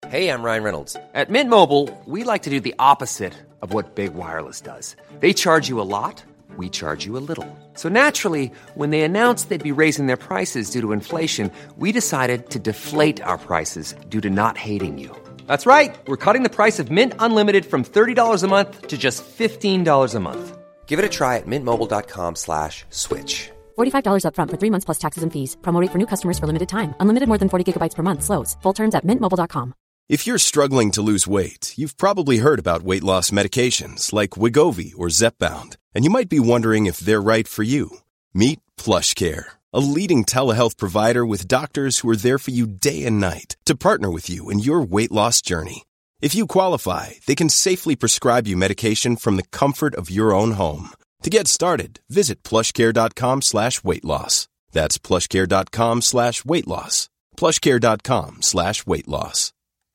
Hey, I'm Ryan Reynolds. At Mint Mobile, we like to do the opposite of what Big Wireless does. They charge you a lot, we charge you a little. So naturally, when they announced they'd be raising their prices due to inflation, we decided to deflate our prices due to not hating you. That's right. We're cutting the price of Mint Unlimited from $30 a month to just $15 a month. Give it a try at mintmobile.com/switch. $45 up front for 3 months plus taxes and fees. Promo rate for new customers for limited time. Unlimited more than 40 gigabytes per month. Slows full terms at mintmobile.com. If you're struggling to lose weight, you've probably heard about weight loss medications like Wegovy or Zepbound, and you might be wondering if they're right for you. Meet PlushCare, a leading telehealth provider with doctors who are there for you day and night to partner with you in your weight loss journey. If you qualify, they can safely prescribe you medication from the comfort of your own home. To get started, visit plushcare.com/weight-loss. That's plushcare.com/weight-loss. plushcare.com/weight-loss.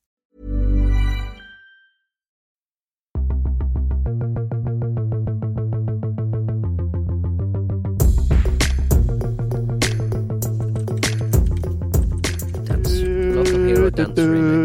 Local Hero Dance remix.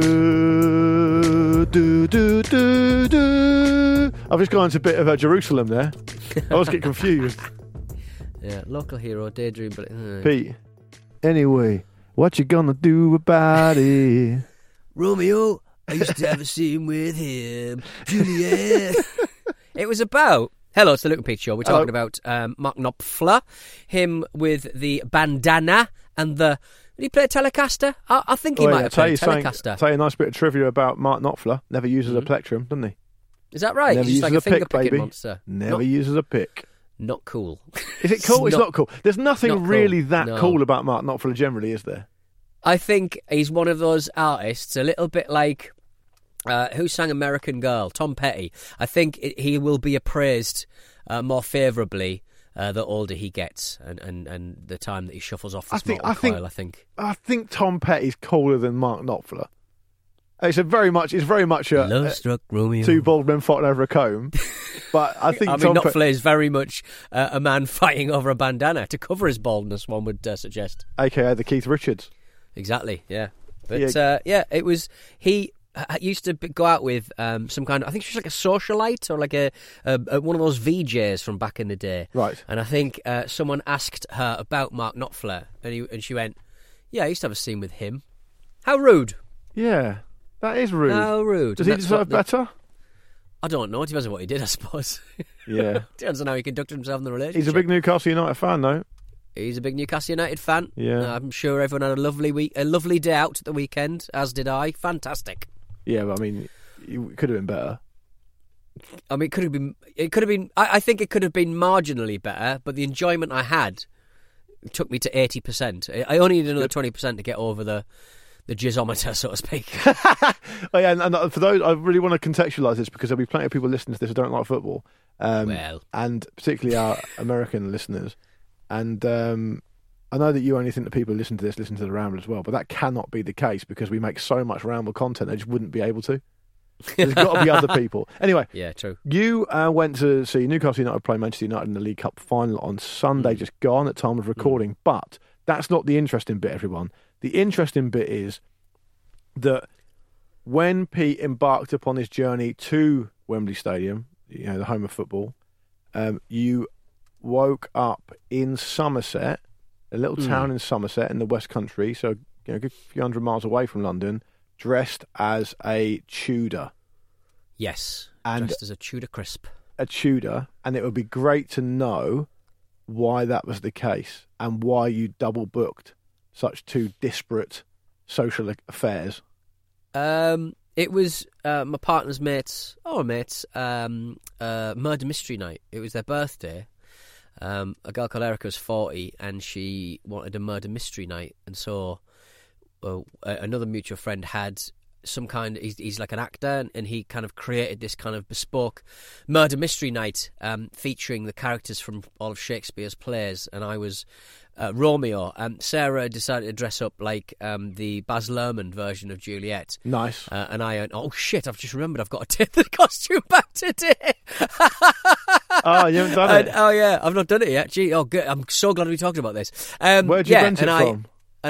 I've just gone into a bit of Jerusalem there. I always get confused. Yeah, Local Hero, Daydream, but... Pete, anyway, what you gonna do about it? Romeo, I used to have a scene with him. Juliet. It was about... Hello, it's the Luke and Pete Show. We're talking about Mark Knopfler, him with the bandana and the... Did he play a Telecaster? I think he might have played a Telecaster. I'll tell you a nice bit of trivia about Mark Knopfler. Never uses a plectrum, doesn't he? Is that right? Never He's uses like a pick, finger-picking baby. monster. Never uses a pick. Not cool. Is it cool? It's not cool. There's nothing not cool. really that No. cool about Mark Knopfler generally, is there? I think he's one of those artists, a little bit like... who sang American Girl? Tom Petty. I think he will be appraised more favourably the older he gets and the time that he shuffles off the smoke coil, I think. I think Tom Petty's cooler than Mark Knopfler. It's very much a Love-struck Romeo. Two bald men fighting over a comb. But I think Knopfler is very much a man fighting over a bandana to cover his baldness, one would suggest. AKA the Keith Richards. Exactly, yeah. But it was... He used to go out with some kind of... I think she was like a socialite or like a one of those VJs from back in the day. Right. And I think someone asked her about Mark Knopfler and she went, yeah, I used to have a scene with him. How rude. Yeah, that is rude. How rude. Does he deserve better? I don't know. It depends on what he did, I suppose. Yeah. Depends on how he conducted himself in the relationship. He's a big Newcastle United fan, though. He's a big Newcastle United fan. Yeah. I'm sure everyone had a lovely day out at the weekend, as did I. Fantastic. Yeah, but I mean, it could have been better. I mean, it could have been. I think it could have been marginally better, but the enjoyment I had took me to 80%. I only need another 20% to get over the jizzometer, so to speak. Oh, yeah, and for those, I really want to contextualise this because there'll be plenty of people listening to this who don't like football, and particularly our American listeners. And I know that you only think that people who listen to the Ramble as well, but that cannot be the case because we make so much Ramble content they just wouldn't be able to. There's got to be other people. Anyway, yeah, true. You went to see Newcastle United play Manchester United in the League Cup final on Sunday, just gone at time of recording. But that's not the interesting bit, everyone. The interesting bit is that when Pete embarked upon his journey to Wembley Stadium, the home of football, you woke up in Somerset, a little town in Somerset in the West Country, so a good few hundred miles away from London, dressed as a Tudor. Yes, and dressed as a Tudor crisp. A Tudor, and it would be great to know why that was the case and why you double booked such two disparate social affairs. It was my partner's mates, murder mystery night. It was their birthday. A girl called Erica was 40 and she wanted a murder mystery night, and so another mutual friend had some kind. He's like an actor, and he kind of created this kind of bespoke murder mystery night featuring the characters from all of Shakespeare's plays, and I was Romeo, and Sarah decided to dress up like the Baz Luhrmann version of Juliet. Nice. And I went, oh shit, I've just remembered I've got to take the costume back today. Oh, you haven't done it? Oh yeah, I've not done it yet. Gee, oh good. I'm so glad we talked about this. Where'd you rent it from? and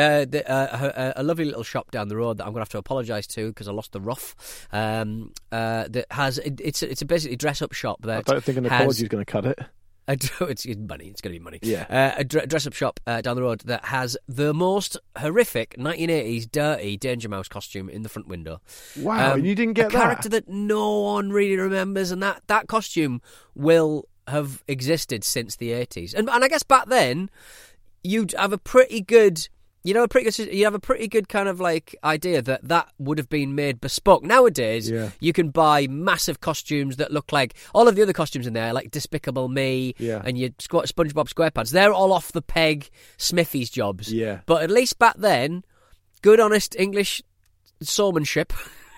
a lovely little shop down the road that I'm going to have to apologise to because I lost the rough. That has it's a basically dress-up shop that I don't think an apology is going to cut it. It's money. It's going to be money. Yeah. A dress-up shop down the road that has the most horrific 1980s dirty Danger Mouse costume in the front window. Wow, and you didn't get a character that no one really remembers, and that costume will have existed since the 80s. And I guess back then, you'd have a pretty good... You have a pretty good kind of like idea that would have been made bespoke. Nowadays, you can buy massive costumes that look like all of the other costumes in there, like Despicable Me and your SpongeBob SquarePants. They're all off the peg Smithy's jobs. Yeah. But at least back then, good, honest English showmanship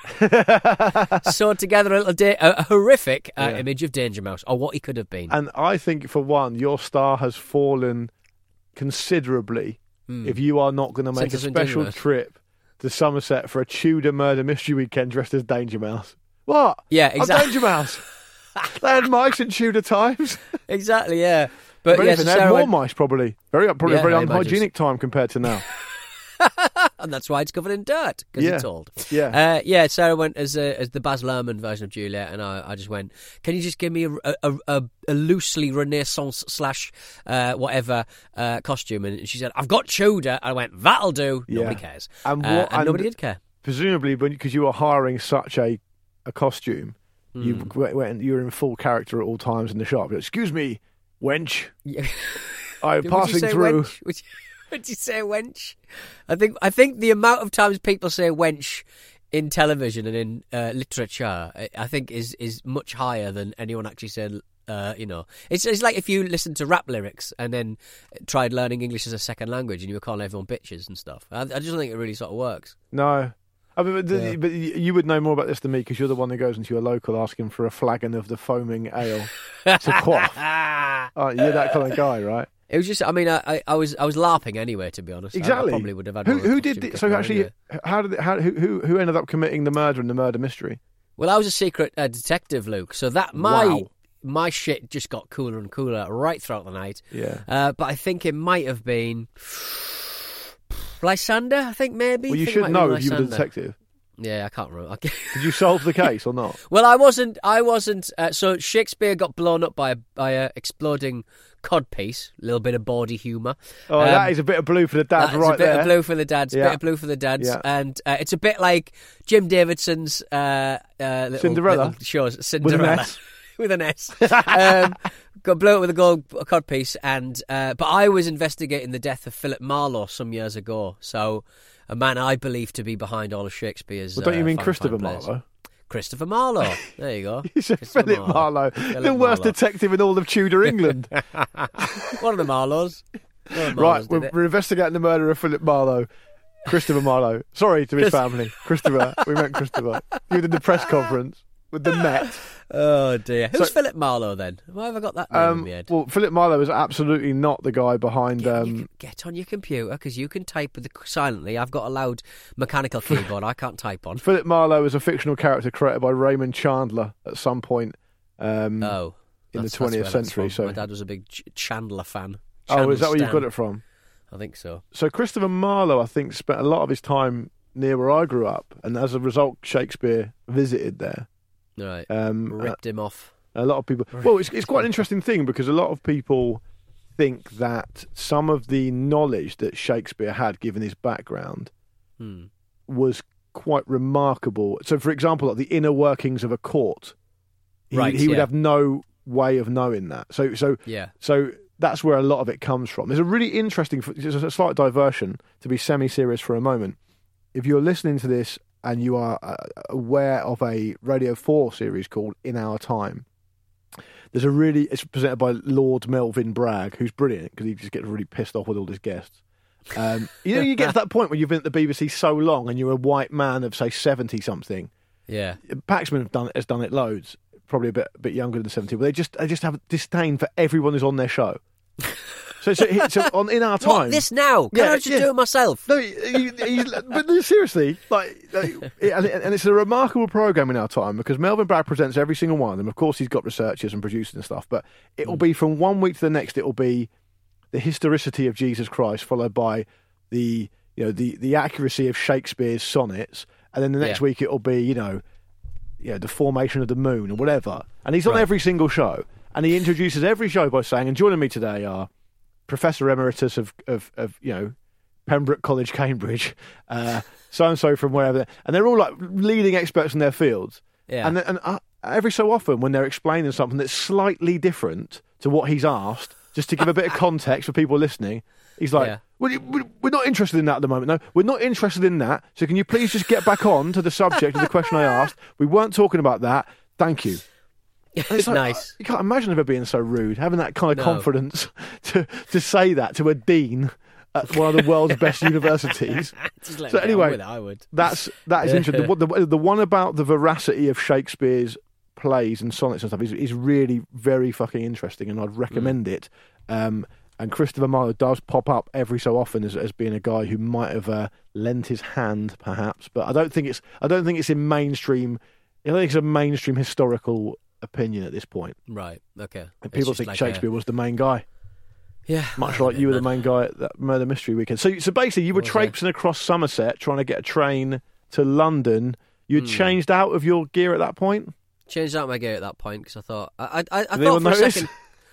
sewed together a horrific image of Danger Mouse, or what he could have been. And I think, for one, your star has fallen considerably. If you are not going to make a special trip to Somerset for a Tudor murder mystery weekend dressed as Danger Mouse. What? Yeah, exactly. I'm Danger Mouse. They had mice in Tudor times. Exactly, yeah. But they had more mice, probably. Probably a very unhygienic time compared to now. And that's why it's covered in dirt, because it's old. Yeah. Sarah went as the Baz Luhrmann version of Juliet, and I just went, can you just give me a loosely Renaissance / whatever costume? And she said, I've got Tudor. I went, that'll do. Nobody cares. And nobody did care. Presumably, because you were hiring such a costume, you were in full character at all times in the shop. Excuse me, wench. Yeah. I'm passing through. Would you say wench? I think the amount of times people say wench in television and in literature, I think is much higher than anyone actually said. It's like if you listened to rap lyrics and then tried learning English as a second language and you were calling everyone bitches and stuff. I just don't think it really sort of works. No. I mean, but you would know more about this than me because you're the one who goes into your local asking for a flagon of the foaming ale to quaff. You're that kind of guy, right? It was just, I mean, I was laughing anyway, to be honest. Exactly. I probably would have had who did this? So actually, who ended up committing the murder in the murder mystery? Well, I was a secret detective, Luke. So that my shit just got cooler and cooler right throughout the night. Yeah. But I think it might have been Lysander. I think maybe. Well, you should know if you were the detective. Yeah, I can't remember. Did you solve the case or not? Well, I wasn't. So Shakespeare got blown up by a exploding codpiece. A little bit of bawdy humour. Oh, that is a bit of blue for the dads, right there. A bit of blue for the dads. Yeah. Bit of blue for the dads. Yeah. And it's a bit like Jim Davidson's Cinderella shows. Cinderella with an S. Got blown up with a gold codpiece, and but I was investigating the death of Philip Marlowe some years ago. So. A man I believe to be behind all of Shakespeare's. Well, don't you mean Christopher Marlowe? Christopher Marlowe. There you go. You said Philip Marlowe, the worst detective in all of Tudor England. One of the Marlowes. Right, we're investigating the murder of Philip Marlowe. Christopher Marlowe. Sorry to his family. Christopher. We meant Christopher. You did the press conference with the Met. Oh dear. Who's Philip Marlowe then? Why have I got that name in my head? Well, Philip Marlowe is absolutely not the guy behind... Get on your computer, because you can type silently. I've got a loud mechanical keyboard I can't type on. Philip Marlowe is a fictional character created by Raymond Chandler at some point in the 20th century. So my dad was a big Chandler fan. Is that where you've got it from? I think so. So Christopher Marlowe, I think, spent a lot of his time near where I grew up, and as a result, Shakespeare visited there. Right, ripped him off. A lot of people... Well, it's quite an interesting thing, because a lot of people think that some of the knowledge that Shakespeare had, given his background, was quite remarkable. So, for example, like the inner workings of a court, he would have no way of knowing that. So that's where a lot of it comes from. There's a really interesting... There's a slight diversion, to be semi-serious for a moment. If you're listening to this and you are aware of a Radio 4 series called In Our Time, it's presented by Lord Melvin Bragg, who's brilliant because he just gets really pissed off with all his guests. You get to that point where you've been at the BBC so long and you're a white man of, say, 70-something. Yeah. Paxman has done it loads, probably a bit younger than 70, but they just have disdain for everyone who's on their show. So on In Our Time... What, this now? Can I just do it myself? No, but seriously, and it's a remarkable programme In Our Time, because Melvin Bragg presents every single one of them. Of course, he's got researchers and producers and stuff, but it'll be from one week to the next, it'll be the historicity of Jesus Christ, followed by the accuracy of Shakespeare's sonnets, and then the next week it'll be the formation of the moon or whatever. And he's on every single show, and he introduces every show by saying, "And joining me today are Professor Emeritus of Pembroke College, Cambridge, so and so from wherever," and they're all like leading experts in their fields. Yeah. And every so often, when they're explaining something that's slightly different to what he's asked, just to give a bit of context for people listening, he's like, we're not interested in that at the moment. No, we're not interested in that. So can you please just get back on to the subject of the question I asked? We weren't talking about that. Thank you. It's like, nice. You can't imagine ever being so rude, having that kind of confidence to say that to a dean at one of the world's best universities. So anyway, I would. That is interesting. The one about the veracity of Shakespeare's plays and sonnets and stuff is really very fucking interesting, and I'd recommend it. And Christopher Marlowe does pop up every so often as being a guy who might have lent his hand, perhaps, but I don't think it's in mainstream. I don't think it's a mainstream historical opinion at this point. Right. Okay. And people think like Shakespeare was the main guy. Yeah, much like you were the main guy at that Murder Mystery Weekend. So basically, you were traipsing across Somerset trying to get a train to London. You'd changed out of your gear at that point. Changed out my gear at that point because I thought I thought for a second.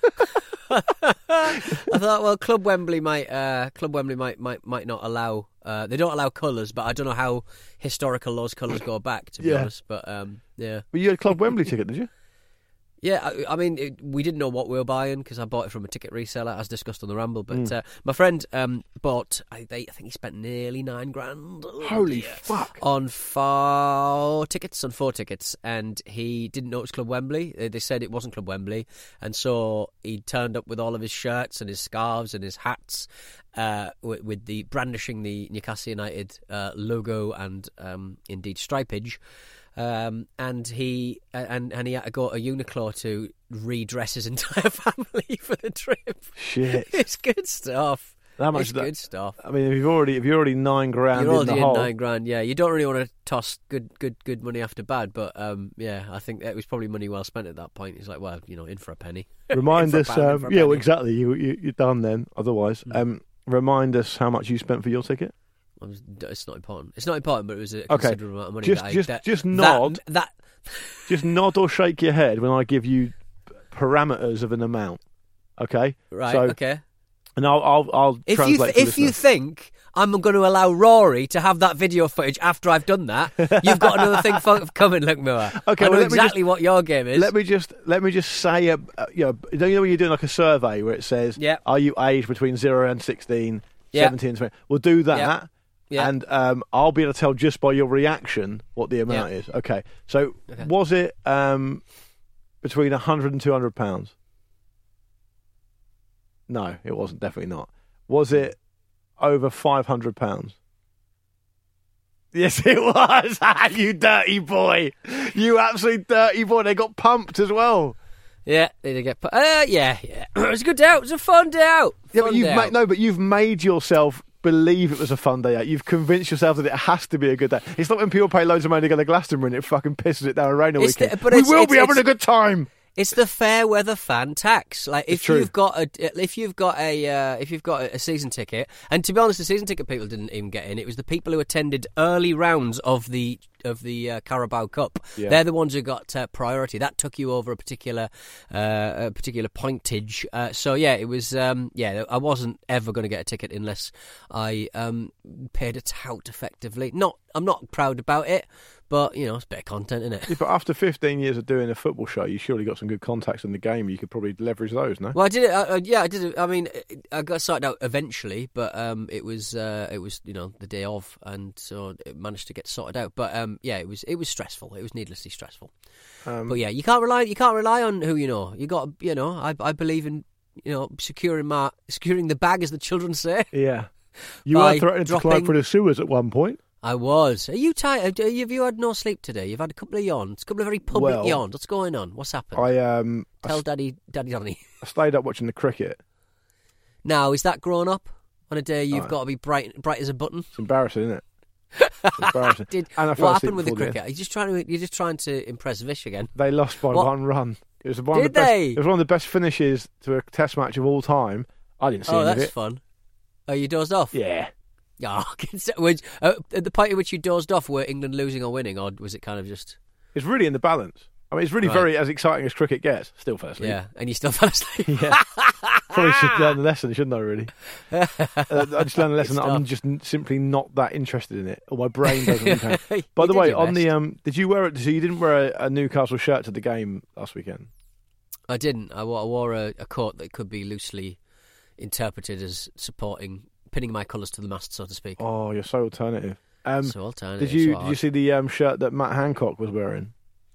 I thought, well, Club Wembley might not allow. They don't allow colours, but I don't know how historical those colours go back. To be honest, but yeah. Well, you had a Club Wembley ticket, did you? Yeah, I mean, we didn't know what we were buying because I bought it from a ticket reseller, as discussed on the Ramble. But my friend bought, I think he spent nearly $9,000. Holy fuck! On four tickets, and he didn't know it was Club Wembley. They said it wasn't Club Wembley, and so he turned up with all of his shirts and his scarves and his hats, with the brandishing the Newcastle United logo and indeed stripage. And he had to go to Uniqlo to redress his entire family for the trip. Shit, it's good stuff. Good stuff. I mean, if you're already $9,000 you're already in the hole. $9,000. Yeah, you don't really want to toss good money after bad, but yeah, I think it was probably money well spent at that point. He's like, well, in for a penny. Remind us, well, exactly. You're done then. Otherwise, remind us how much you spent for your ticket. It's not important. It's not important, but it was a considerable amount of money. Just nod. Just nod or shake your head when I give you parameters of an amount. Okay. Right. Okay. And I'll translate. If you think I'm going to allow Rory to have that video footage after I've done that, you've got another thing coming, Luke Moore. Okay. I know exactly what your game is. Let me just say, don't you know when you're doing like a survey where it says, are you aged between 0 and 16, 17 and 20? We'll do that. Yeah. Yeah. And I'll be able to tell just by your reaction what the amount is. Okay. So was it between £100 and £200? No, it wasn't. Definitely not. Was it over £500? Yes, it was. You dirty boy. You absolute dirty boy. They got pumped as well. Yeah, they did get pumped. Yeah. It was a good day out. It was a fun day out. But you've made yourself believe it was a fun day out. You've convinced yourself that it has to be a good day. It's not when people pay loads of money to go to Glastonbury and it fucking pisses it down and rain a weekend. We will be having a good time. It's the fair weather fan tax. Like if you've got a season ticket, and to be honest, the season ticket people didn't even get in. It was the people who attended early rounds of the Carabao Cup. Yeah. They're the ones who got priority. That took you over a particular pointage. So yeah, it was. I wasn't ever going to get a ticket unless I paid a tout effectively. I'm not proud about it. But, it's a bit of content, isn't it? Yeah, but after 15 years of doing a football show, you surely got some good contacts in the game. You could probably leverage those, no? Well, I did it. I did it. I mean, I got sorted out eventually, but it was the day of, and so it managed to get sorted out. But it was stressful. It was needlessly stressful. But yeah, you can't rely on who you know. You got I believe in securing the bag, as the children say. Yeah, you were threatening to climb through the sewers at one point. I was. Are you tired? Have you had no sleep today? You've had a couple of yawns, a couple of very public yawns. What's going on? What's happened? Tell Daddy Donny. I stayed up watching the cricket. Now, is that grown up on a day you've got to be bright as a button? It's embarrassing, isn't it? It's embarrassing. What happened with the cricket? You're just trying to impress Vish again. They lost by one run. It was one of the best finishes to a Test match of all time. I didn't see any of it. Oh, that's fun. Oh, you dozed off? Yeah. Oh, at the point at which you dozed off, were England losing or winning, or was it kind of just... It's really in the balance. I mean, it's really very as exciting as cricket gets. Still fell asleep. Yeah, and you still fell asleep. Yeah. Probably should learn the lesson, shouldn't I, really? I just learned the lesson that I'm just simply not that interested in it, or my brain doesn't count. By the way, on the did you wear it? So you didn't wear a Newcastle shirt to the game last weekend? I didn't. I wore a coat that could be loosely interpreted as pinning my colours to the mast, so to speak. Oh, you're so alternative. So alternative. Did you see the shirt that Matt Hancock was wearing?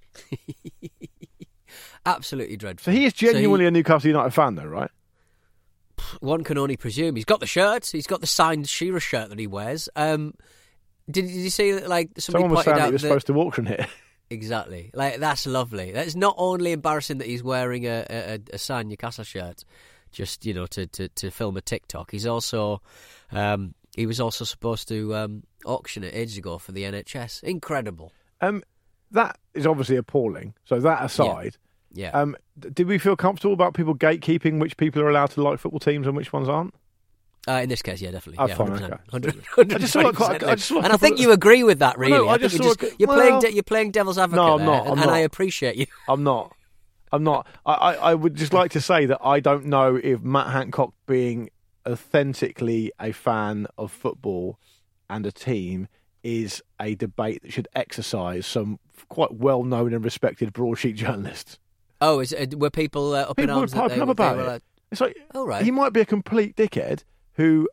Absolutely dreadful. So he is genuinely a Newcastle United fan, though, right? One can only presume. He's got the shirt. He's got the signed Shearer shirt that he wears. Did you see like someone was saying he was supposed to auction it? Exactly. Like, that's lovely. That's not only embarrassing that he's wearing a signed Newcastle shirt, just to film a TikTok. He's also he was also supposed to auction it ages ago for the NHS. Incredible. That is obviously appalling. So that aside, yeah. Did we feel comfortable about people gatekeeping which people are allowed to like football teams and which ones aren't? In this case, yeah, definitely. Oh, yeah, fine, 100%. I just saw and I think you agree with that, really. No, you're playing devil's advocate. No, I'm not. And I appreciate you. I'm not. I would just like to say that I don't know if Matt Hancock being authentically a fan of football and a team is a debate that should exercise some quite well-known and respected broadsheet journalists. Oh, were people up in arms? People were piping up about it. It's like, oh, right. He might be a complete dickhead who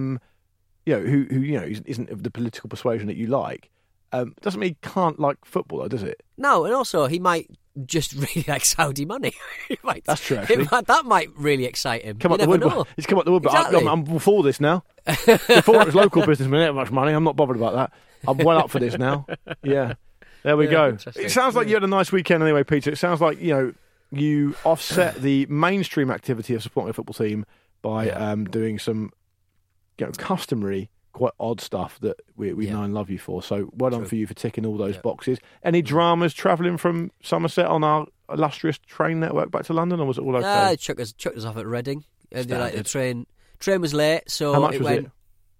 isn't of the political persuasion that you like. Doesn't mean he can't like football, though, does it? No, and also he might just really like Saudi money. That's true, actually. That might really excite him. Come up the woodwork. He's come up the woodwork. Exactly. I'm for this now. Before it was local businessmen, they didn't have much money. I'm not bothered about that. I'm well up for this now. Yeah. There we go. It sounds like you had a nice weekend anyway, Peter. It sounds like, you offset the mainstream activity of supporting a football team by doing some customary, quite odd stuff that we know and love you for. So well done for you for ticking all those boxes. Any dramas travelling from Somerset on our illustrious train network back to London, or was it all okay? Chucked us off at Reading. The train was late, so how much was it?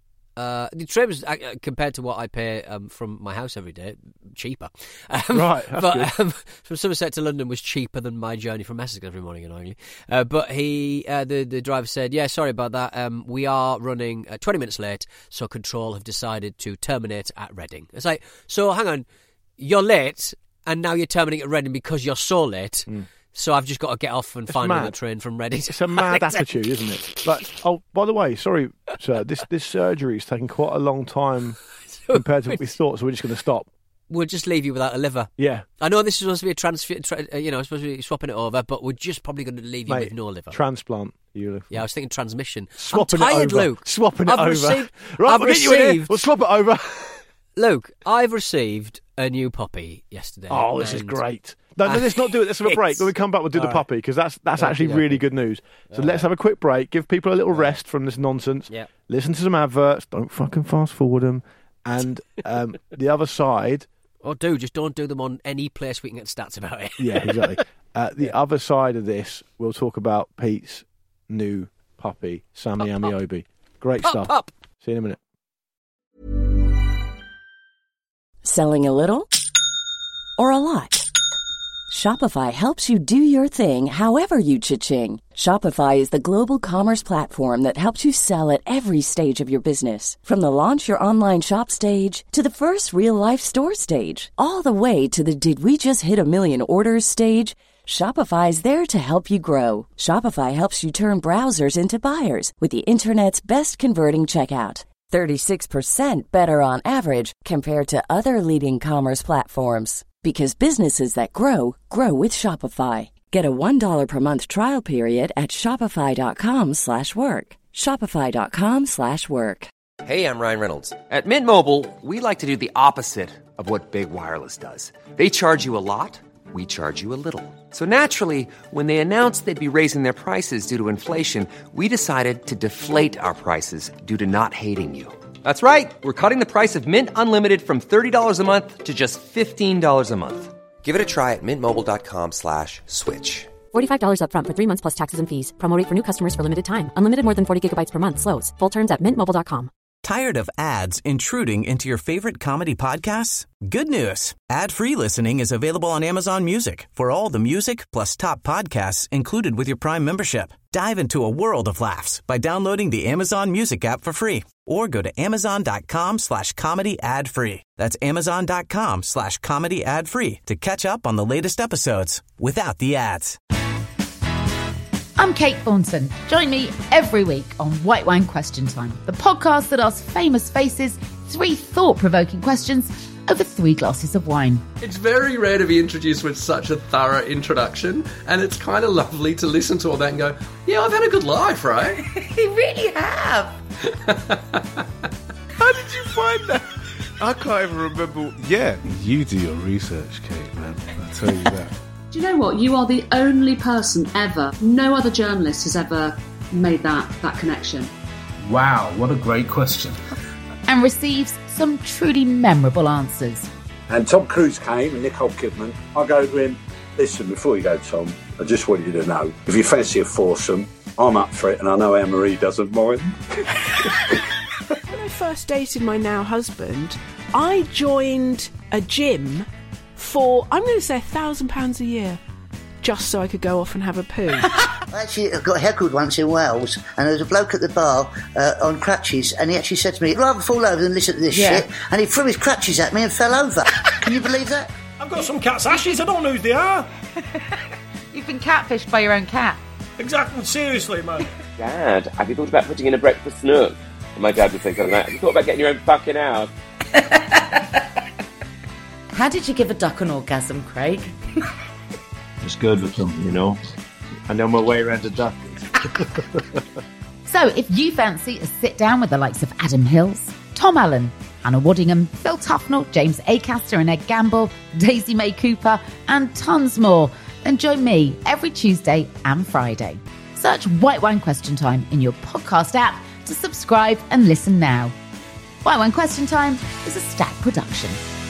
The train was, compared to what I pay from my house every day, cheaper. Right, that's good. From Somerset to London was cheaper than my journey from Essex every morning, annoyingly. But the driver said, yeah, sorry about that. We are running 20 minutes late, so Control have decided to terminate at Reading. It's like, so hang on, you're late, and now you're terminating at Reading because you're so late. So I've just got to get off and find another train from Reading. It's a mad attitude, isn't it? Like, oh, by the way, sorry, sir, this surgery is taking quite a long time compared to what we thought, so we're just going to stop. We'll just leave you without a liver. Yeah. I know this is supposed to be a transfer, supposed to be swapping it over, but we're just probably going to leave you with no liver. Transplant. Yeah, I was thinking transmission. Swapping I'm tired, it over. Luke. Swapping it over. Right, we'll get you in here. We'll swap it over. Luke, I've received a new puppy yesterday. Oh, this is great. No, let's not do it. Let's have a break. When we come back, we'll do the puppy, because that's actually really good news. So let's have a quick break. Give people a little rest from this nonsense. Yeah. Listen to some adverts. Don't fucking fast forward them. And the other side... Or just don't do them on any place we can get stats about it. Yeah, exactly. The other side of this, we'll talk about Pete's new puppy, Sammy Amiobi. Great stuff. Pup. See you in a minute. Selling a little or a lot? Shopify helps you do your thing however you cha-ching. Shopify is the global commerce platform that helps you sell at every stage of your business. From the launch your online shop stage to the first real-life store stage, all the way to the did we just hit a million orders stage. Shopify is there to help you grow. Shopify helps you turn browsers into buyers with the internet's best converting checkout. 36% better on average compared to other leading commerce platforms. Because businesses that grow, grow with Shopify. Get a $1 per month trial period at shopify.com/work. Shopify.com/work. Hey, I'm Ryan Reynolds. At Mint Mobile, we like to do the opposite of what Big Wireless does. They charge you a lot, we charge you a little. So naturally, when they announced they'd be raising their prices due to inflation, we decided to deflate our prices due to not hating you. That's right. We're cutting the price of Mint Unlimited from $30 a month to just $15 a month. Give it a try at mintmobile.com/switch. $45 up front for 3 months plus taxes and fees. Promo rate for new customers for limited time. Unlimited more than 40 gigabytes per month slows. Full terms at mintmobile.com. Tired of ads intruding into your favorite comedy podcasts? Good news. Ad-free listening is available on Amazon Music for all the music plus top podcasts included with your Prime membership. Dive into a world of laughs by downloading the Amazon Music app for free or go to amazon.com/comedy ad-free. That's amazon.com/comedy ad-free to catch up on the latest episodes without the ads. I'm Kate Thornton. Join me every week on White Wine Question Time, the podcast that asks famous faces 3 thought-provoking questions over 3 glasses of wine. It's very rare to be introduced with such a thorough introduction, and it's kind of lovely to listen to all that and go, yeah, I've had a good life, right? You really have. How did you find that? I can't even remember. Yeah, you do your research, Kate, man. I'll tell you that. Do you know what? You are the only person ever, no other journalist has ever made that connection. Wow, what a great question. And receives some truly memorable answers. And Tom Cruise came and Nicole Kidman. I go to him, listen, before you go, Tom, I just want you to know, if you fancy a foursome, I'm up for it, and I know Anne-Marie doesn't mind. When I first dated my now husband, I joined a gym for, I'm going to say, £1,000 a year, just so I could go off and have a poo. Actually, I got heckled once in Wales, and there was a bloke at the bar on crutches, and he actually said to me, I'd rather fall over than listen to this shit, and he threw his crutches at me and fell over. Can you believe that? I've got some cat's ashes, I don't know who they are. You've been catfished by your own cat. Exactly, seriously, man. Dad, have you thought about putting in a breakfast nook? And my dad would think, have you thought about getting your own fucking house? How did you give a duck an orgasm, Craig? It's good with them, you know. I know my way around a duck. So if you fancy a sit down with the likes of Adam Hills, Tom Allen, Anna Waddingham, Phil Tufnell, James Acaster and Ed Gamble, Daisy May Cooper, and tons more, then join me every Tuesday and Friday. Search White Wine Question Time in your podcast app to subscribe and listen now. White Wine Question Time is a Stack production.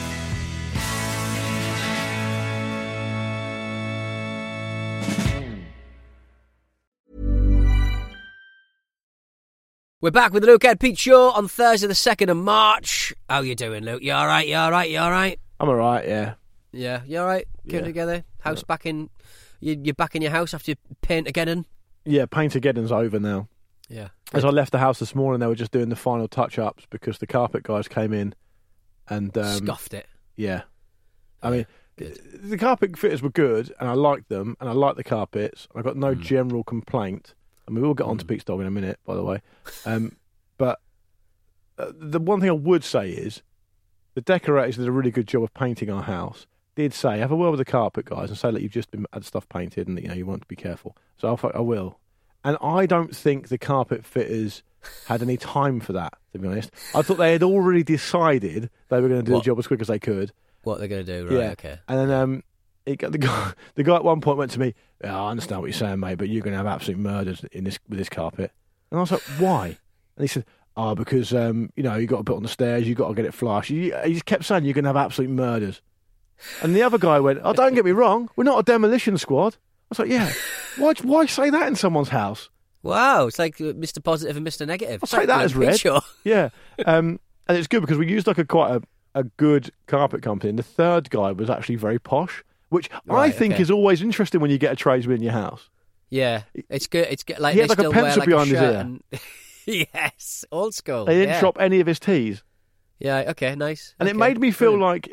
We're back with the Luke Ed Pete Show on Thursday the 2nd of March. How you doing, Luke? You all right? You all right? You all right? I'm all right, yeah. Yeah, you all right? Getting together? House back in... You're back in your house after you paint again? Yeah, Paint-A-Geddon's over now. Yeah. As I left the house this morning, they were just doing the final touch-ups because the carpet guys came in and... scuffed it. Yeah. I mean, the carpet fitters were good, and I liked them, and I liked the carpets. I got no general complaint. I mean, we'll get on to Pete's dog in a minute, by the way. But the one thing I would say is the decorators did a really good job of painting our house. Did say, have a word with the carpet guys and say that you've just had stuff painted and that you want to be careful. So I will. And I don't think the carpet fitters had any time for that, to be honest. I thought they had already decided they were going to do the job as quick as they could. What they're going to do, right? Yeah. Okay. And then the guy at one point went to me, I understand what you're saying, mate, but you're going to have absolute murders with this carpet. And I was like, why? And he said, because, you got to put it on the stairs, you got to get it flush. He just kept saying you're going to have absolute murders. And the other guy went, don't get me wrong, we're not a demolition squad. I was like, yeah, why say that in someone's house? Wow, it's like Mr. Positive and Mr. Negative. I'll take that as read. Sure. Yeah. And it's good because we used quite a good carpet company, and the third guy was actually very posh, which I think is always interesting when you get a tradesman in your house. Yeah, it's good. It's good. Like he had like a pencil behind his ear. And... yes, old school. They didn't drop any of his teas. Yeah. Okay. Nice. And it made me feel like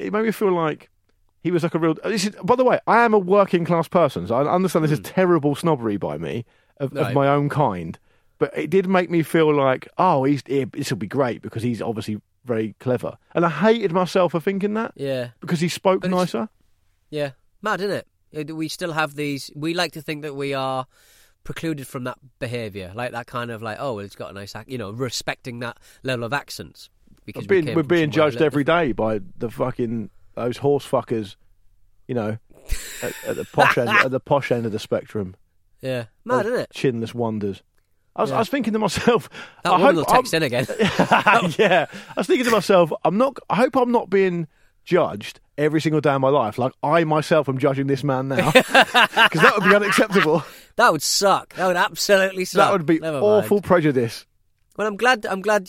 he was like a real. By the way, I am a working class person, so I understand this is terrible snobbery by me of my own kind. But it did make me feel like, this will be great because he's obviously very clever. And I hated myself for thinking that. Yeah. Because he spoke nicer. Yeah. Mad, isn't it? We still have these... We like to think that we are precluded from that behaviour. Like that kind of it's got a nice... respecting that level of accents. Because we're being judged every day by the fucking... Those horse fuckers, at the posh end, at the posh end of the spectrum. Yeah. Mad, isn't it? Chinless wonders. I was thinking to myself... That woman will text in again. Yeah. I was thinking to myself, I hope I'm not being judged every single day of my life. Like, I myself am judging this man now. Because that would be unacceptable. That would suck. That would absolutely suck. That would be awful prejudice. Well, I'm glad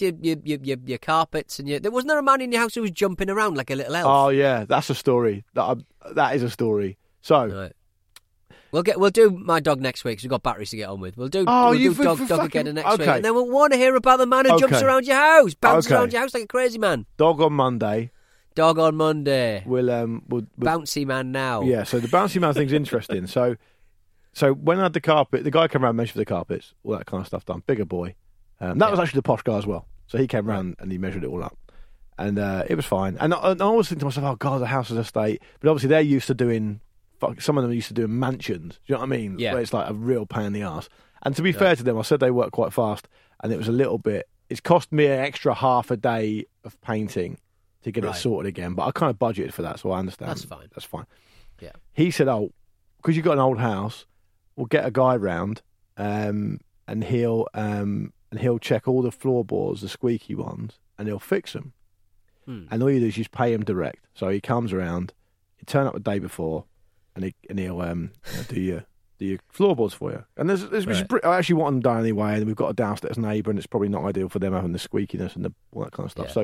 your carpets and there wasn't there a man in your house who was jumping around like a little elf? Oh yeah, that's a story. That is a story. So right. We'll do my dog next week because we've got batteries to get on with. We'll do dog again next week, and then we'll want to hear about the man who jumps around your house, bounces around your house like a crazy man. Dog on Monday. Dog on Monday. We'll bouncy man now. Yeah, so the bouncy man thing's interesting. So when I had the carpet, the guy came around, measured the carpets, all that kind of stuff done. Bigger boy. That was actually the posh guy as well. So he came round and he measured it all up. And it was fine. And I always think to myself, oh, God, the house is a state. But obviously they're used to doing, some of them are used to doing mansions. Do you know what I mean? Yeah. Where it's like a real pain in the arse. And to be fair to them, I said they work quite fast. And it was a little bit, it's cost me an extra half a day of painting to get it sorted again. But I kind of budgeted for that, so I understand. That's fine. Yeah. He said, oh, because you've got an old house, we'll get a guy round and he'll check all the floorboards, the squeaky ones, and he'll fix them. And all you do is just pay him direct. So he comes around, he turn up the day before, and he'll do your floorboards for you. And I actually want them done anyway. And we've got a downstairs neighbour, and it's probably not ideal for them having the squeakiness and all that kind of stuff. Yeah. So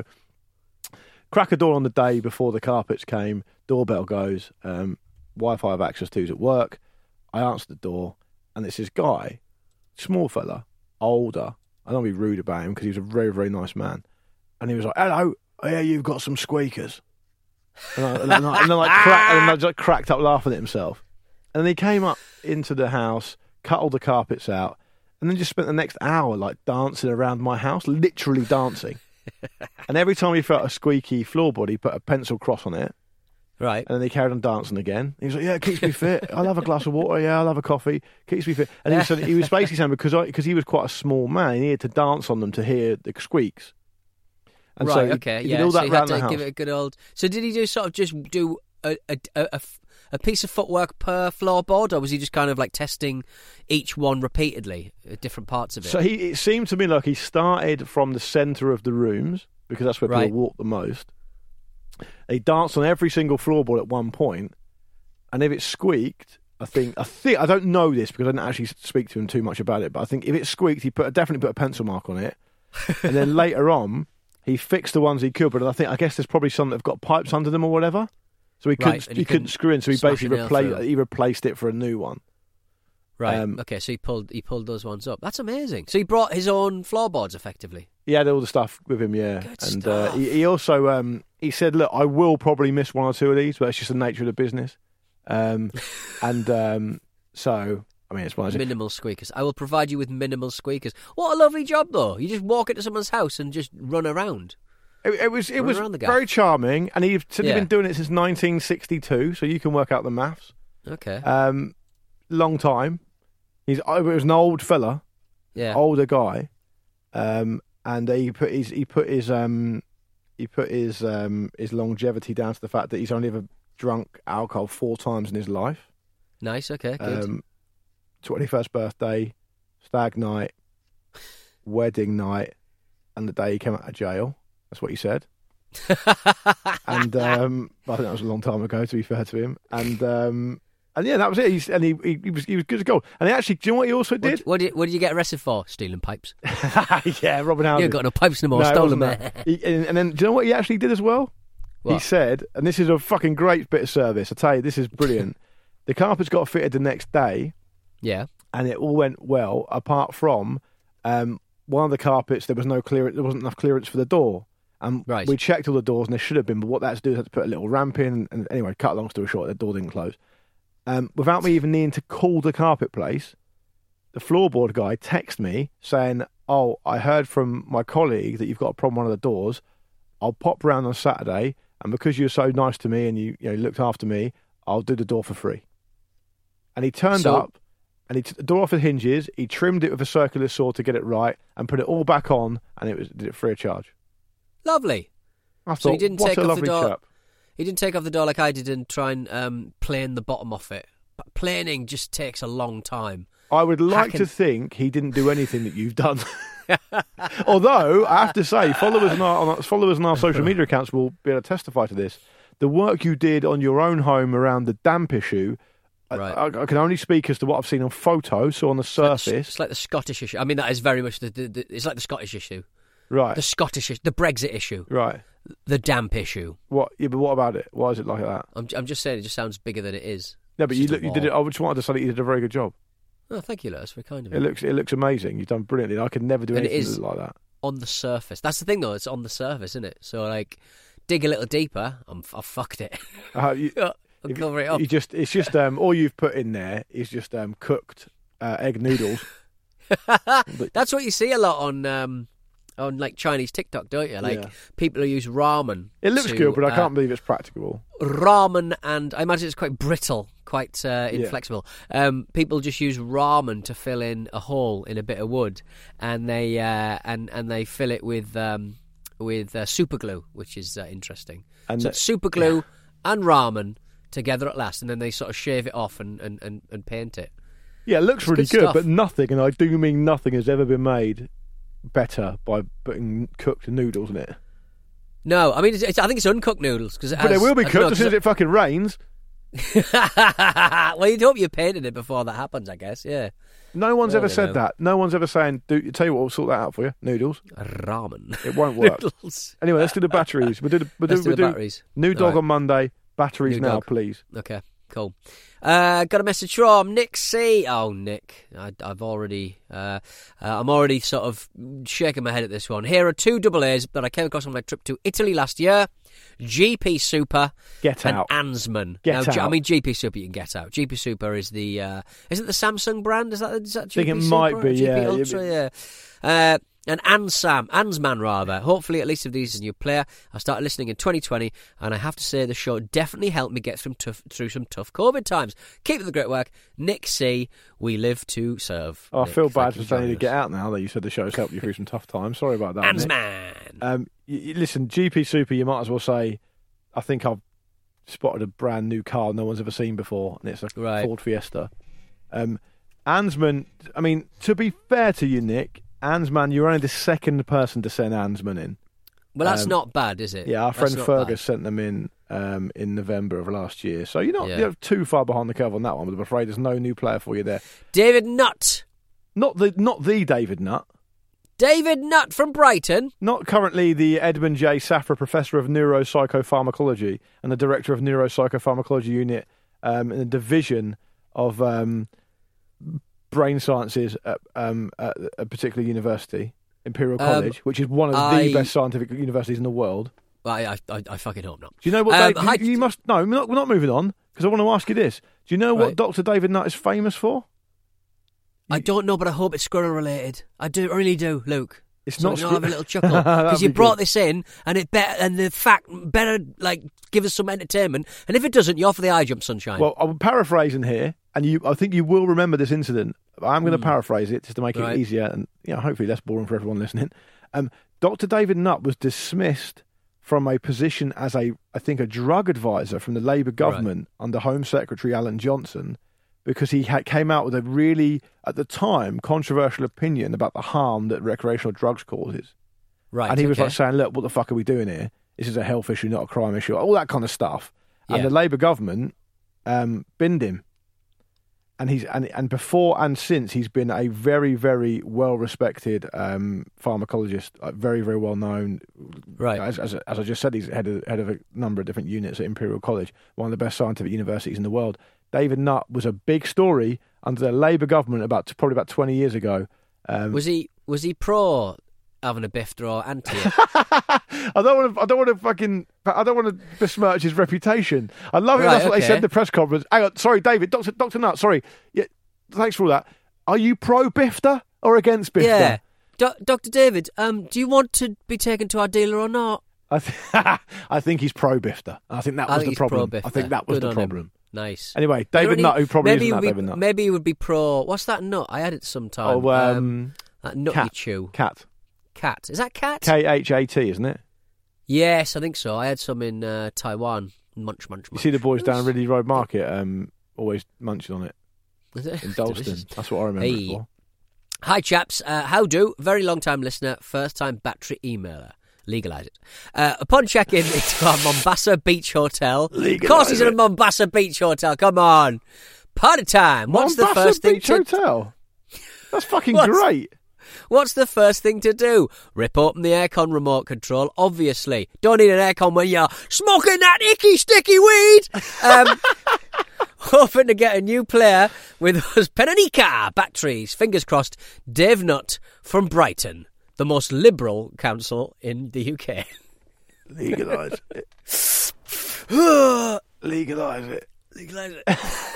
crack a door on the day before the carpets came. Doorbell goes. Wi-Fi I have access to is at work. I answer the door, and it's this guy, small fella, older. I don't want to be rude about him because he was a very, very nice man. And he was like, hello, I hear you've got some squeakers. And I just cracked up laughing at himself. And then he came up into the house, cut all the carpets out, and then just spent the next hour like dancing around my house, literally dancing. And every time he felt a squeaky floorboard, he put a pencil cross on it. Right. And then he carried on dancing again. He was like, yeah, it keeps me fit. I'll have a glass of water. Yeah, I'll have a coffee. Keeps me fit. And he was basically saying because he was quite a small man, he needed to dance on them to hear the squeaks. And right, so okay, he did all that he around had the to house. give it a good old... So did he just do a piece of footwork per floorboard, or was he just kind of like testing each one repeatedly at different parts of it? So it seemed to me like he started from the centre of the rooms, because that's where people walk the most. He danced on every single floorboard at one point, and if it squeaked, I think I don't know this because I didn't actually speak to him too much about it, but I think if it squeaked, he definitely put a pencil mark on it, and then later on he fixed the ones he could. But I guess there's probably some that have got pipes under them or whatever, so he couldn't screw in. So he basically replaced it for a new one. Right. Okay. So he pulled those ones up. That's amazing. So he brought his own floorboards effectively. He had all the stuff with him, yeah. Good and stuff. He also he said, "Look, I will probably miss one or two of these, but it's just the nature of the business." So I mean, it's one of those minimal squeakers. I will provide you with minimal squeakers. What a lovely job, though. You just walk into someone's house and just run around. It was very charming, and he'd been doing it since 1962, so you can work out the maths. Okay. Long time. It was an old fella, older guy, and he put his longevity down to the fact that he's only ever drunk alcohol 4 times in his life. Nice. Okay. Good. 21st birthday, stag night, wedding night, and the day he came out of jail. That's what he said. And I think that was a long time ago, to be fair to him. And yeah, that was it. He was good to go. And actually, do you know what he also did? What did you get arrested for? Stealing pipes. Yeah, Robin Howard. You ain't got no pipes no more. Stolen them. And then, do you know what he actually did as well? What? He said, and this is a fucking great bit of service. I tell you, this is brilliant. The carpets got fitted the next day. Yeah. And it all went well, apart from one of the carpets. There was no clearance. There wasn't enough clearance for the door. And we checked all the doors, and there should have been. But what that had to do is had to put a little ramp in. And anyway, cut a long story short, the door didn't close. Without me even needing to call the carpet place, the floorboard guy texted me saying, "Oh, I heard from my colleague that you've got a problem with one of the doors. I'll pop round on Saturday, and because you're so nice to me and you looked after me, I'll do the door for free." And he turned up, and he took the door off the hinges. He trimmed it with a circular saw to get it right, and put it all back on, and did it free of charge. Lovely. I thought, so he didn't what take a off lovely the door. chap. He didn't take off the door like I did and try and plane the bottom off it. But planing just takes a long time. I would like to think he didn't do anything that you've done. Although, I have to say, followers on our social media accounts will be able to testify to this. The work you did on your own home around the damp issue Right. I can only speak as to what I've seen on photos. So on the surface, it's like the Scottish issue. I mean, that is very much it's like the Scottish issue, right? The Scottish issue, the Brexit issue, right? The damp issue. What? Yeah, but what about it? Why is it like that? I'm just saying, it just sounds bigger than it is. No, but you did it. I just wanted to say that you did a very good job. Oh, thank you, Lewis. Very kind of you. It looks amazing. You've done brilliantly. I could never do anything like that. On the surface. That's the thing, though. It's on the surface, isn't it? So, like, dig a little deeper. I've fucked it. I'll cover it up. It's just all you've put in there is just cooked egg noodles. That's what you see a lot on like Chinese TikTok, don't you? Like people who use ramen. It looks good, but I can't believe it's practicable. Ramen, and I imagine it's quite brittle, quite inflexible. People just use ramen to fill in a hole in a bit of wood, and they and they fill it with super glue, which is interesting. And so super glue and ramen together at last, and then they sort of shave it off and paint it. Yeah, it looks really good, but nothing, and I do mean nothing, has ever been made better by putting cooked noodles in it. No, I mean, I think it's uncooked noodles. But they will be cooked as soon as it fucking rains. Well, you'd hope you painted it before that happens, I guess, yeah. No one's ever said that. No one's ever saying, tell you what, we'll sort that out for you. Noodles. Ramen. It won't work. Noodles. Anyway, let's do the batteries. We'll do the batteries. New dog on Monday. Batteries now, please. Okay, cool. Got a message from Nick C. Oh, Nick, I'm already sort of shaking my head at this one. Here are 2 double A's that I came across on my trip to Italy last year. GP Super and Ansman. Get out. I mean, GP Super you can get out. GP Super is the is it the Samsung brand? Is that GP I think it Super? might be, GP Ultra, yeah. And Ansman, rather. Hopefully, at least if these is a new player. I started listening in 2020, and I have to say the show definitely helped me get through some tough COVID times. Keep up the great work. Nick C., we live to serve. Oh, I feel bad for saying to get out now that you said the show's helped you through some tough times. Sorry about that, Ansman. Listen, GP Super, you might as well say, I think I've spotted a brand new car no one's ever seen before, and it's a Ford Fiesta. Ansman, I mean, to be fair to you, Nick, Ansman, you're only the second person to send Ansman in. Well, that's not bad, is it? Yeah, our friend Fergus sent them in November of last year. So you're not too far behind the curve on that one, but I'm afraid there's no new player for you there. David Nutt. Not the David Nutt. David Nutt from Brighton. Not currently the Edmund J. Safra Professor of Neuropsychopharmacology and the Director of Neuropsychopharmacology Unit in the Division of Brain Sciences at a particular university, Imperial College, which is one of the best scientific universities in the world. I fucking hope not. Do you know what you must... No, we're not moving on, because I want to ask you this. Do you know what Dr. David Nutt is famous for? I don't know, but I hope it's squirrel related. I really do, Luke. It's not. I'll have a little chuckle because you brought this in, and the fact better give us some entertainment. And if it doesn't, you're for the high jump, sunshine. Well, I'm paraphrasing here, and I think you will remember this incident. I'm going to paraphrase it just to make it easier and hopefully less boring for everyone listening. Dr. David Nutt was dismissed from a position as I think a drug advisor from the Labour government under Home Secretary Alan Johnson, because he came out with a really, at the time, controversial opinion about the harm that recreational drugs causes. Right. And he was like saying, look, what the fuck are we doing here? This is a health issue, not a crime issue. All that kind of stuff. Yeah. And the Labour government binned him. And and before and since, he's been a very, very well-respected pharmacologist, very, very well-known. Right. As I just said, he's head of a number of different units at Imperial College, one of the best scientific universities in the world. David Nutt was a big story under the Labour government probably about 20 years ago. Was he pro having a bifter or anti? I don't want to besmirch his reputation. I love it. That's what they said in the press conference. Hang on, sorry, David, Dr. Nutt. Sorry, yeah, thanks for all that. Are you pro bifter or against bifter? Yeah, Dr. David. Do you want to be taken to our dealer or not? I think he's pro bifter. I think that was the problem. I think that was the problem. Nice. Anyway, David Nutt, who probably isn't that David Nutt. Maybe he would be pro. What's that nut? I had it sometime. That nut you chew. Cat. Is that cat? KHAT, isn't it? Yes, I think so. I had some in Taiwan. Munch. You see the boys down Ridley Road Market always munching on it. In Dalston. That's what I remember it for. Hi, chaps. How do? Very long-time listener, first-time battery emailer. Legalise it. Upon check-in into our Mombasa Beach Hotel. Legalise of course he's in a Mombasa Beach Hotel. Come on. Party time. What's the Mombasa first thing Beach to... Hotel? That's fucking great. What's the first thing to do? Rip open the aircon remote control, obviously. Don't need an aircon when you're smoking that icky, sticky weed. Hoping to get a new player with those Pananica batteries. Fingers crossed, Dave Nutt from Brighton, the most liberal council in the UK. Legalise it. Legalise it. Legalise it.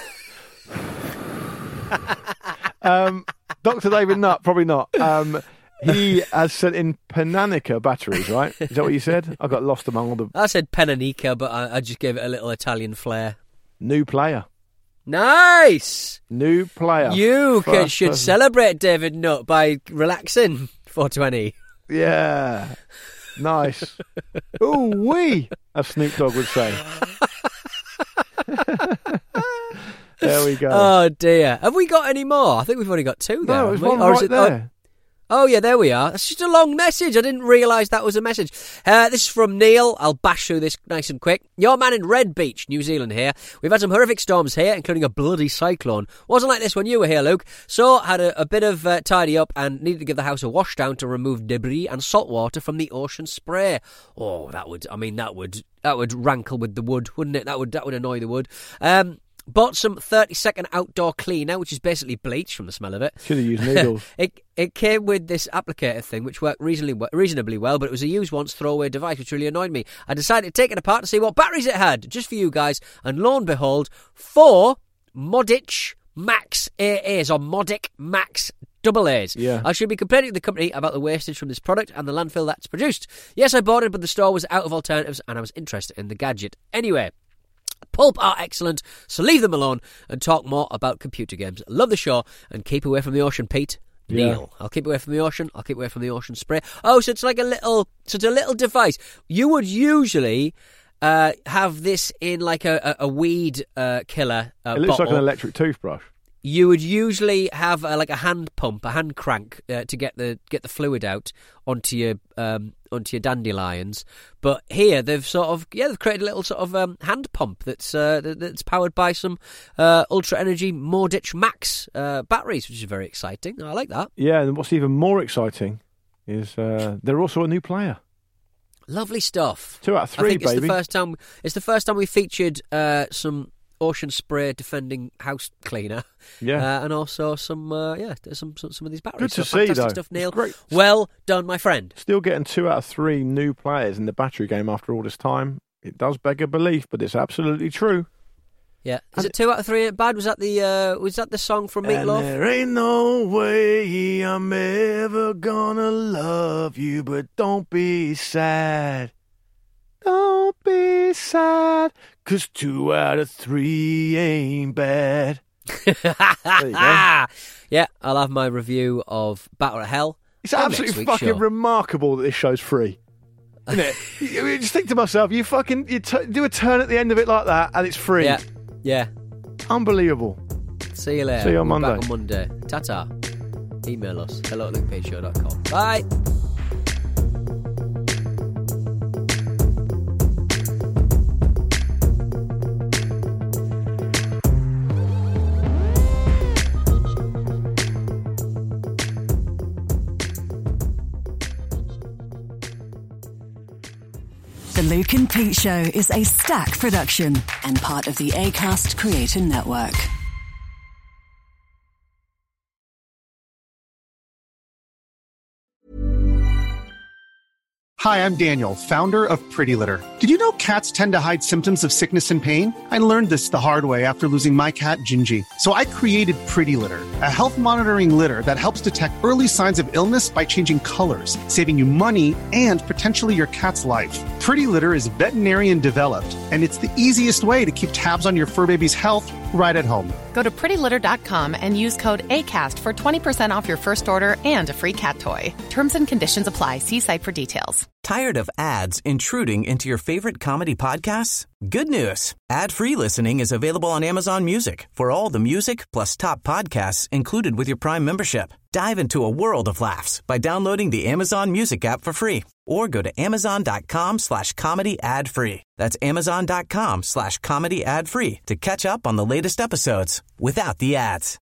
Dr. David Nutt, probably not. He has sent in Pananica batteries, right? Is that what you said? I got lost among all the... I said Pananica, but I just gave it a little Italian flair. New player. Nice! New player. You should celebrate David Nutt by relaxing 420. Yeah. Nice. Ooh, wee, as Snoop Dogg would say. There we go. Oh, dear. Have we got any more? I think we've only got two there. No, there's one right there. Oh, yeah, there we are. That's just a long message. I didn't realise that was a message. This is from Neil. I'll bash through this nice and quick. Your man in Red Beach, New Zealand here. We've had some horrific storms here, including a bloody cyclone. Wasn't like this when you were here, Luke. So, had a bit of tidy up and needed to give the house a wash down to remove debris and salt water from the ocean spray. Oh, that would rankle with the wood, wouldn't it? That would annoy the wood. Bought some 30-second outdoor cleaner, which is basically bleach from the smell of it. Should have used needles. It came with this applicator thing, which worked reasonably well, but it was a use once throwaway device, which really annoyed me. I decided to take it apart to see what batteries it had, just for you guys, and lo and behold, 4 Modich Max AAs, or Modic Max AAs. Yeah. I should be complaining to the company about the wastage from this product and the landfill that's produced. Yes, I bought it, but the store was out of alternatives, and I was interested in the gadget. Anyway, Pulp are excellent, so leave them alone and talk more about computer games. Love the show and keep away from the ocean, Pete. Yeah. Neil. I'll keep away from the ocean. I'll keep away from the ocean spray. Oh, so it's like a little device. You would usually have this in like a weed killer it looks bottle. like an electric toothbrush. You would usually have like a hand pump, a hand crank to get the fluid out onto your dandelions. But here they've they've created a little sort of hand pump that's powered by some ultra energy Modich Max batteries, which is very exciting. I like that. Yeah, and what's even more exciting is they're also a new player. Lovely stuff. 2 out of 3, I think baby. It's the first time we featured some ocean spray defending house cleaner. Yeah. And also some of these batteries. Good to see, fantastic though. Stuff, Neil. Great. Well done, my friend. Still getting 2 out of 3 new players in the battery game after all this time. It does beg a belief, but it's absolutely true. Yeah. Is it 2 out of 3 ain't bad? Was that the song from Meatloaf? And there ain't no way I'm ever gonna love you, but don't be sad. Don't be sad, 'cause 2 out of 3 ain't bad. There you go. Yeah, I'll have my review of Battle of Hell. It's absolutely fucking remarkable that this show's free. Isn't it? You just think to myself, you do a turn at the end of it like that, and it's free. Yeah. Unbelievable. See you later. See you on Monday. Back on Monday. Ta-ta. Email us. hello@lukepateshow.com. Bye. The Luke and Pete Show is a Stack production and part of the Acast Creator Network. Hi, I'm Daniel, founder of Pretty Litter. Did you know cats tend to hide symptoms of sickness and pain? I learned this the hard way after losing my cat, Gingy. So I created Pretty Litter, a health monitoring litter that helps detect early signs of illness by changing colors, saving you money and potentially your cat's life. Pretty Litter is veterinarian developed, and it's the easiest way to keep tabs on your fur baby's health right at home. Go to prettylitter.com and use code ACAST for 20% off your first order and a free cat toy. Terms and conditions apply. See site for details. Tired of ads intruding into your favorite comedy podcasts? Good news. Ad-free listening is available on Amazon Music for all the music plus top podcasts included with your Prime membership. Dive into a world of laughs by downloading the Amazon Music app for free or go to amazon.com/comedy ad free. That's amazon.com/comedy ad free to catch up on the latest episodes without the ads.